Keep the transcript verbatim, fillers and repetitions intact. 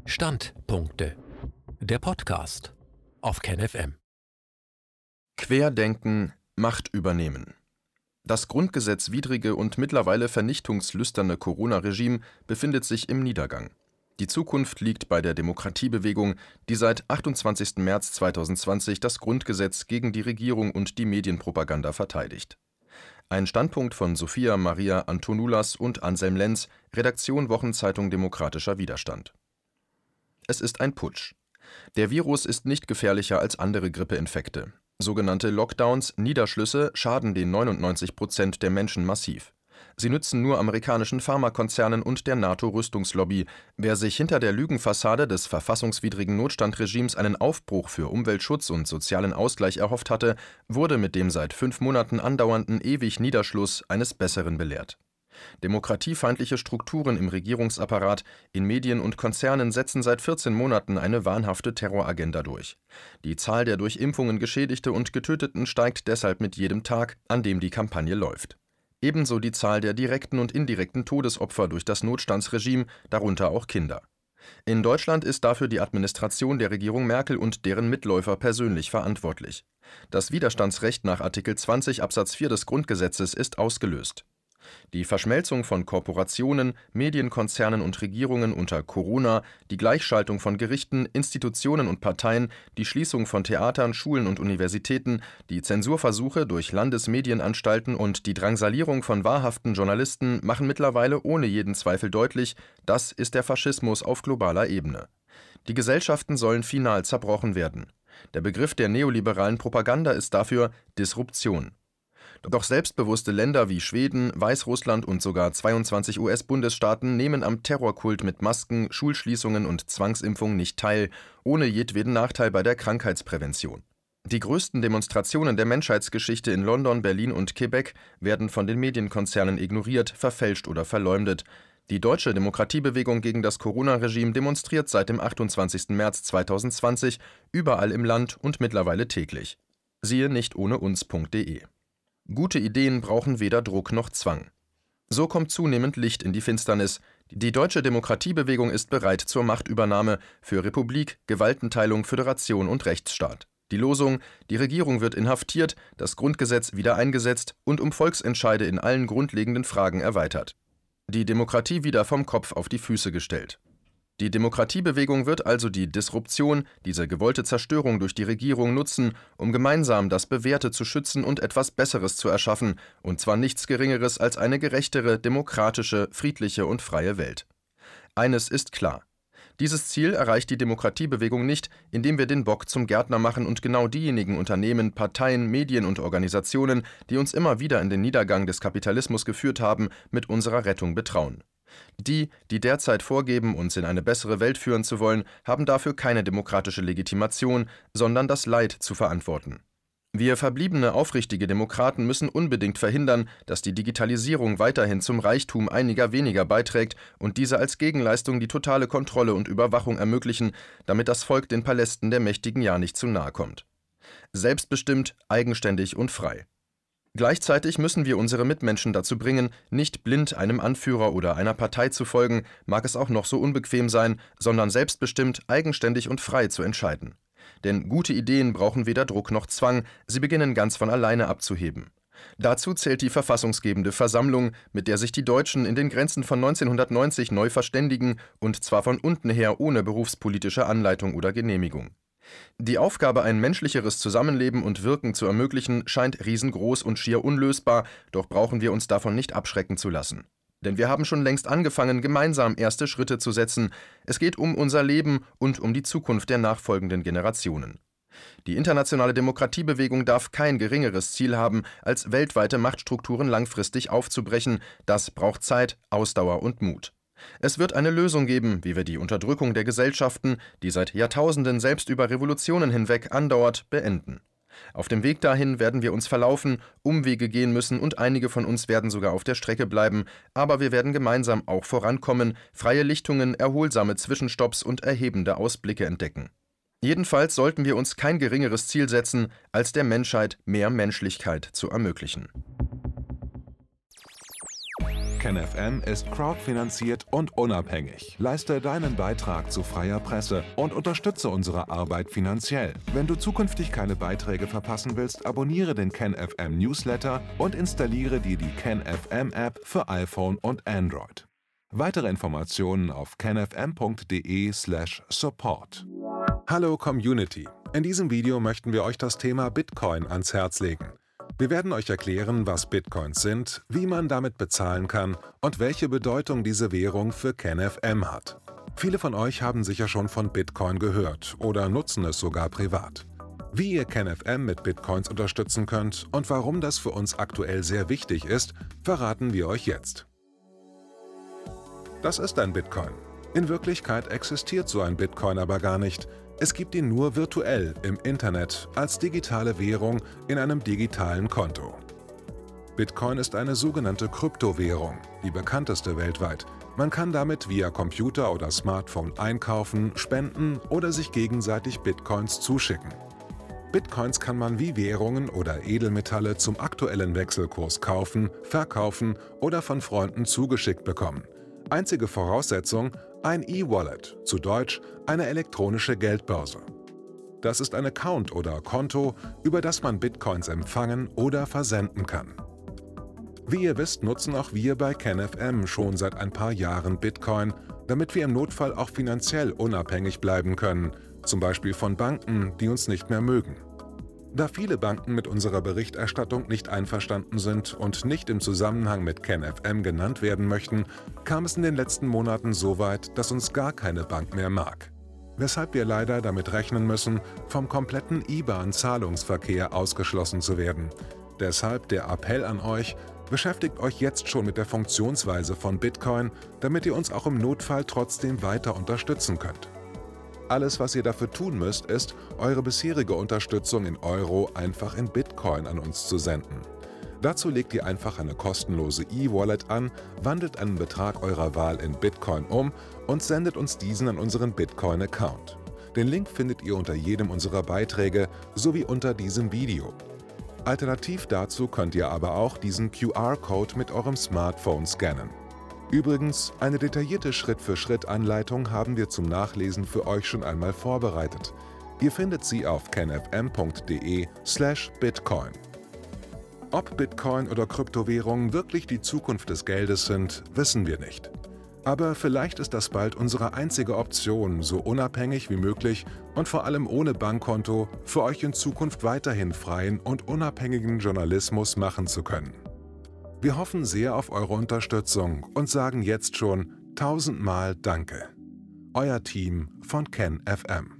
Standpunkte. Der Podcast auf KenFM. Querdenken, Macht übernehmen. Das grundgesetzwidrige und mittlerweile vernichtungslüsterne Corona-Regime befindet sich im Niedergang. Die Zukunft liegt bei der Demokratiebewegung, die seit achtundzwanzigsten März zweitausendzwanzig das Grundgesetz gegen die Regierung und die Medienpropaganda verteidigt. Ein Standpunkt von Sophia Maria Antonulas und Anselm Lenz, Redaktion Wochenzeitung Demokratischer Widerstand. Es ist ein Putsch. Der Virus ist nicht gefährlicher als andere Grippeinfekte. Sogenannte Lockdowns, Niederschlüsse schaden den neunundneunzig Prozent der Menschen massiv. Sie nützen nur amerikanischen Pharmakonzernen und der NATO-Rüstungslobby. Wer sich hinter der Lügenfassade des verfassungswidrigen Notstandregimes einen Aufbruch für Umweltschutz und sozialen Ausgleich erhofft hatte, wurde mit dem seit fünf Monaten andauernden ewig Niederschluss eines Besseren belehrt. Demokratiefeindliche Strukturen im Regierungsapparat, in Medien und Konzernen setzen seit vierzehn Monaten eine wahnhafte Terroragenda durch. Die Zahl der durch Impfungen Geschädigte und Getöteten steigt deshalb mit jedem Tag, an dem die Kampagne läuft. Ebenso die Zahl der direkten und indirekten Todesopfer durch das Notstandsregime, darunter auch Kinder. In Deutschland ist dafür die Administration der Regierung Merkel und deren Mitläufer persönlich verantwortlich. Das Widerstandsrecht nach Artikel zwanzig Absatz vier des Grundgesetzes ist ausgelöst. Die Verschmelzung von Korporationen, Medienkonzernen und Regierungen unter Corona, die Gleichschaltung von Gerichten, Institutionen und Parteien, die Schließung von Theatern, Schulen und Universitäten, die Zensurversuche durch Landesmedienanstalten und die Drangsalierung von wahrhaften Journalisten machen mittlerweile ohne jeden Zweifel deutlich, das ist der Faschismus auf globaler Ebene. Die Gesellschaften sollen final zerbrochen werden. Der Begriff der neoliberalen Propaganda ist dafür Disruption. Doch selbstbewusste Länder wie Schweden, Weißrussland und sogar zweiundzwanzig U S-Bundesstaaten nehmen am Terrorkult mit Masken, Schulschließungen und Zwangsimpfung nicht teil, ohne jedweden Nachteil bei der Krankheitsprävention. Die größten Demonstrationen der Menschheitsgeschichte in London, Berlin und Quebec werden von den Medienkonzernen ignoriert, verfälscht oder verleumdet. Die deutsche Demokratiebewegung gegen das Corona-Regime demonstriert seit dem achtundzwanzigsten März zweitausendzwanzig überall im Land und mittlerweile täglich. Siehe nichtohneuns punkt de. Gute Ideen brauchen weder Druck noch Zwang. So kommt zunehmend Licht in die Finsternis. Die deutsche Demokratiebewegung ist bereit zur Machtübernahme für Republik, Gewaltenteilung, Föderation und Rechtsstaat. Die Losung: Die Regierung wird inhaftiert, das Grundgesetz wieder eingesetzt und um Volksentscheide in allen grundlegenden Fragen erweitert. Die Demokratie wieder vom Kopf auf die Füße gestellt. Die Demokratiebewegung wird also die Disruption, diese gewollte Zerstörung durch die Regierung nutzen, um gemeinsam das Bewährte zu schützen und etwas Besseres zu erschaffen, und zwar nichts Geringeres als eine gerechtere, demokratische, friedliche und freie Welt. Eines ist klar: Dieses Ziel erreicht die Demokratiebewegung nicht, indem wir den Bock zum Gärtner machen und genau diejenigen Unternehmen, Parteien, Medien und Organisationen, die uns immer wieder in den Niedergang des Kapitalismus geführt haben, mit unserer Rettung betrauen. Die, die derzeit vorgeben, uns in eine bessere Welt führen zu wollen, haben dafür keine demokratische Legitimation, sondern das Leid zu verantworten. Wir verbliebene aufrichtige Demokraten müssen unbedingt verhindern, dass die Digitalisierung weiterhin zum Reichtum einiger weniger beiträgt und diese als Gegenleistung die totale Kontrolle und Überwachung ermöglichen, damit das Volk den Palästen der Mächtigen ja nicht zu nahe kommt. Selbstbestimmt, eigenständig und frei. Gleichzeitig müssen wir unsere Mitmenschen dazu bringen, nicht blind einem Anführer oder einer Partei zu folgen, mag es auch noch so unbequem sein, sondern selbstbestimmt, eigenständig und frei zu entscheiden. Denn gute Ideen brauchen weder Druck noch Zwang, sie beginnen ganz von alleine abzuheben. Dazu zählt die verfassungsgebende Versammlung, mit der sich die Deutschen in den Grenzen von neunzehnhundertneunzig neu verständigen, und zwar von unten her ohne berufspolitische Anleitung oder Genehmigung. Die Aufgabe, ein menschlicheres Zusammenleben und Wirken zu ermöglichen, scheint riesengroß und schier unlösbar, doch brauchen wir uns davon nicht abschrecken zu lassen. Denn wir haben schon längst angefangen, gemeinsam erste Schritte zu setzen. Es geht um unser Leben und um die Zukunft der nachfolgenden Generationen. Die internationale Demokratiebewegung darf kein geringeres Ziel haben, als weltweite Machtstrukturen langfristig aufzubrechen. Das braucht Zeit, Ausdauer und Mut. Es wird eine Lösung geben, wie wir die Unterdrückung der Gesellschaften, die seit Jahrtausenden selbst über Revolutionen hinweg andauert, beenden. Auf dem Weg dahin werden wir uns verlaufen, Umwege gehen müssen und einige von uns werden sogar auf der Strecke bleiben, aber wir werden gemeinsam auch vorankommen, freie Lichtungen, erholsame Zwischenstopps und erhebende Ausblicke entdecken. Jedenfalls sollten wir uns kein geringeres Ziel setzen, als der Menschheit mehr Menschlichkeit zu ermöglichen. KenFM ist crowdfinanziert und unabhängig. Leiste deinen Beitrag zu freier Presse und unterstütze unsere Arbeit finanziell. Wenn du zukünftig keine Beiträge verpassen willst, abonniere den KenFM Newsletter und installiere dir die KenFM App für iPhone und Android. Weitere Informationen auf kenfm punkt de slash support. Hallo Community! In diesem Video möchten wir euch das Thema Bitcoin ans Herz legen. Wir werden euch erklären, was Bitcoins sind, wie man damit bezahlen kann und welche Bedeutung diese Währung für KenFM hat. Viele von euch haben sicher schon von Bitcoin gehört oder nutzen es sogar privat. Wie ihr KenFM mit Bitcoins unterstützen könnt und warum das für uns aktuell sehr wichtig ist, verraten wir euch jetzt. Das ist ein Bitcoin. In Wirklichkeit existiert so ein Bitcoin aber gar nicht. Es gibt ihn nur virtuell im Internet als digitale Währung in einem digitalen Konto. Bitcoin ist eine sogenannte Kryptowährung, die bekannteste weltweit. Man kann damit via Computer oder Smartphone einkaufen, spenden oder sich gegenseitig Bitcoins zuschicken. Bitcoins kann man wie Währungen oder Edelmetalle zum aktuellen Wechselkurs kaufen, verkaufen oder von Freunden zugeschickt bekommen. Einzige Voraussetzung: ein E-Wallet, zu Deutsch eine elektronische Geldbörse. Das ist ein Account oder Konto, über das man Bitcoins empfangen oder versenden kann. Wie ihr wisst, nutzen auch wir bei KenFM schon seit ein paar Jahren Bitcoin, damit wir im Notfall auch finanziell unabhängig bleiben können, zum Beispiel von Banken, die uns nicht mehr mögen. Da viele Banken mit unserer Berichterstattung nicht einverstanden sind und nicht im Zusammenhang mit KenFM genannt werden möchten, kam es in den letzten Monaten so weit, dass uns gar keine Bank mehr mag. Weshalb wir leider damit rechnen müssen, vom kompletten I B A N-Zahlungsverkehr ausgeschlossen zu werden. Deshalb der Appell an euch: Beschäftigt euch jetzt schon mit der Funktionsweise von Bitcoin, damit ihr uns auch im Notfall trotzdem weiter unterstützen könnt. Alles, was ihr dafür tun müsst, ist, eure bisherige Unterstützung in Euro einfach in Bitcoin an uns zu senden. Dazu legt ihr einfach eine kostenlose E-Wallet an, wandelt einen Betrag eurer Wahl in Bitcoin um und sendet uns diesen an unseren Bitcoin-Account. Den Link findet ihr unter jedem unserer Beiträge sowie unter diesem Video. Alternativ dazu könnt ihr aber auch diesen Q R-Code mit eurem Smartphone scannen. Übrigens, eine detaillierte Schritt-für-Schritt-Anleitung haben wir zum Nachlesen für euch schon einmal vorbereitet. Ihr findet sie auf kenfm punkt de slash bitcoin. Ob Bitcoin oder Kryptowährungen wirklich die Zukunft des Geldes sind, wissen wir nicht. Aber vielleicht ist das bald unsere einzige Option, so unabhängig wie möglich und vor allem ohne Bankkonto für euch in Zukunft weiterhin freien und unabhängigen Journalismus machen zu können. Wir hoffen sehr auf eure Unterstützung und sagen jetzt schon tausendmal Danke. Euer Team von KenFM.